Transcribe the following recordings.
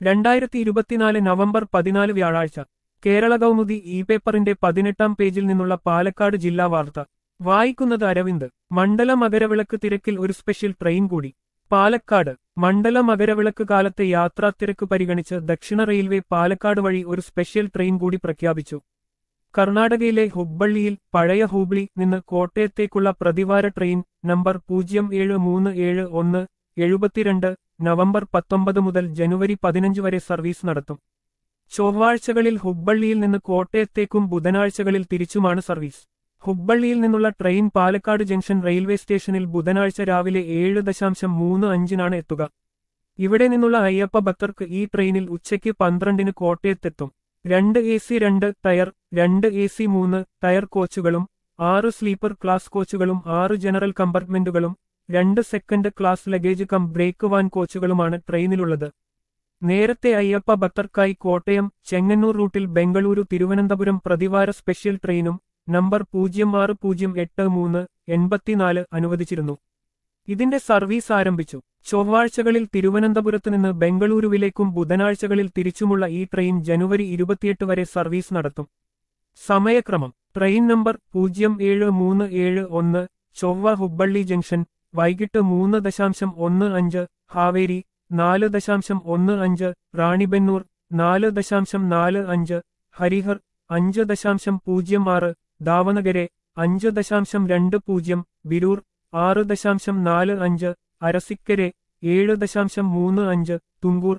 2024 November 14 വ്യാഴാഴ്ച Kerala Kaumudi E പേപ്പറിന്റെ 18-ാം പേജിൽ നിന്നുള്ള പാലക്കാട് ജില്ലാ വാർത്ത വായിക്കുന്നത് അരവിന്ദ്. മണ്ഡല മകരവിളക്ക് തിരക്കിൽ ഒരു സ്പെഷ്യൽ ട്രെയിൻ കൂടി. പാലക്കാട് മണ്ഡല മകരവിളക്ക് കാലത്തെ യാത്രാത്തിരക്ക് പരിഗണിച്ച് ദക്ഷിണ റെയിൽവേ പാലക്കാട് വഴി ഒരു സ്പെഷ്യൽ ട്രെയിൻ കൂടി പ്രഖ്യാപിച്ചു. കർണാടകയിലെ ഹുബ്ബള്ളിയിൽ പഴയ ഹൂബ്ലി നിന്ന് കോട്ടയത്തേക്കുള്ള പ്രതിവാര ട്രെയിൻ നമ്പർ 0737172 നവംബർ 19 മുതൽ ജനുവരി 15 വരെ സർവീസ് നടത്തും. ചൊവ്വാഴ്ചകളിൽ ഹുബ്ബള്ളിയിൽ നിന്ന് കോട്ടയത്തേക്കും ബുധനാഴ്ചകളിൽ തിരിച്ചുമാണ് സർവീസ്. ഹുബ്ബള്ളിയിൽ നിന്നുള്ള ട്രെയിൻ പാലക്കാട് ജംഗ്ഷൻ റെയിൽവേ സ്റ്റേഷനിൽ ബുധനാഴ്ച രാവിലെ 7:35 എത്തുക. ഇവിടെ നിന്നുള്ള അയ്യപ്പ ഭക്തർക്ക് ഈ ട്രെയിനിൽ ഉച്ചയ്ക്ക് 12 കോട്ടയത്തെത്തും. 2 AC 2 ടയർ, 2 AC 3 ടയർ കോച്ചുകളും 6 സ്ലീപ്പർ ക്ലാസ് കോച്ചുകളും 6 ജനറൽ കമ്പാർട്ട്മെന്റുകളും 2 second class luggage cum brake van കോച്ചുകളുമാണ് ട്രെയിനിലുള്ളത്. നേരത്തെ അയ്യപ്പ ഭക്തർക്കായി കോട്ടയം ചെങ്ങന്നൂർ റൂട്ടിൽ ബംഗളൂരു തിരുവനന്തപുരം പ്രതിവാര സ്പെഷ്യൽ ട്രെയിനും നമ്പർ 0608384 അനുവദിച്ചിരുന്നു. ഇതിന്റെ സർവീസ് ആരംഭിച്ചു. ചൊവ്വാഴ്ചകളിൽ തിരുവനന്തപുരത്ത് നിന്ന് ബംഗളൂരുവിലേക്കും ബുധനാഴ്ചകളിൽ തിരിച്ചുമുള്ള ഈ ട്രെയിൻ ജനുവരി 28 വരെ സർവീസ് നടത്തും. സമയക്രമം: ട്രെയിൻ നമ്പർ 07371 ചൊവ്വ ഹുബ്ബള്ളി ജംഗ്ഷൻ വൈകിട്ട് 3:15, Haveri 4:15, Ranebennur 4:45, Harihar 5:06, Davanagere 5:20, Birur 6:45, Arsikere 7:35, Tumkur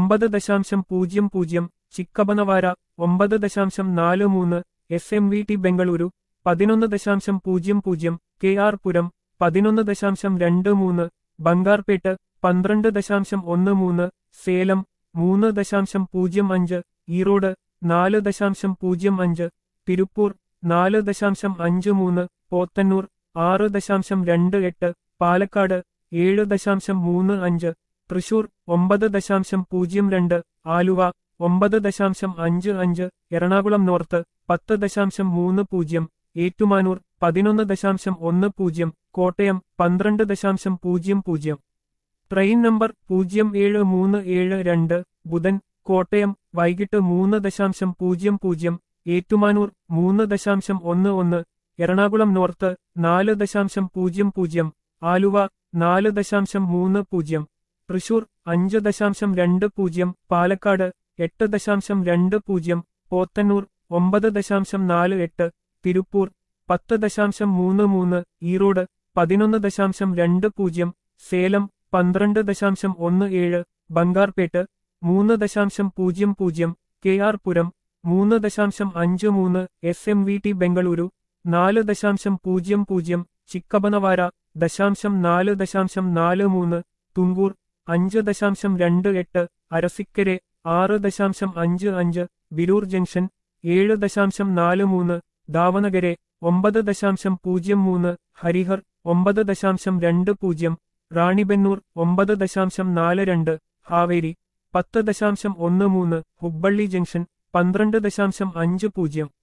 9:00, Chikkabanavara 9:43, SMVT Bengaluru 11:00, KR Puram 11:23, Bangarpet 12:13, Salem 3:05, Erode 4:05, Tiruppur 4:53, Podanur 6:28, Palakkad 7:35, Thrissur 9:02, Aluva 9:55, Ernakulam north 10:30, Ettumanoor 11:10, Kottayam 12:00. Train number 07372 ബുധൻ കോട്ടയം വൈകിട്ട് 3:00, Ettumanoor 3:11, Ernakulam north 4:00, Aluva 4:30, Thrissur 5:20, Palakkad 8:20, Podanur 9:48, Tiruppur 10:33, Erode 11:20, Salem 12:17, Bangarpet 3:00, KR Puram 3:53, SMVT Bengaluru 4:00, Chikkabanavara 4:43, Tumkur 5:28, Arsikere 6:55, Birur junction 7:43, Davanagere 9:03, Harihar 9:20, Ranebennur 9:42, Haveri 10:13, Hubballi junction 12:50.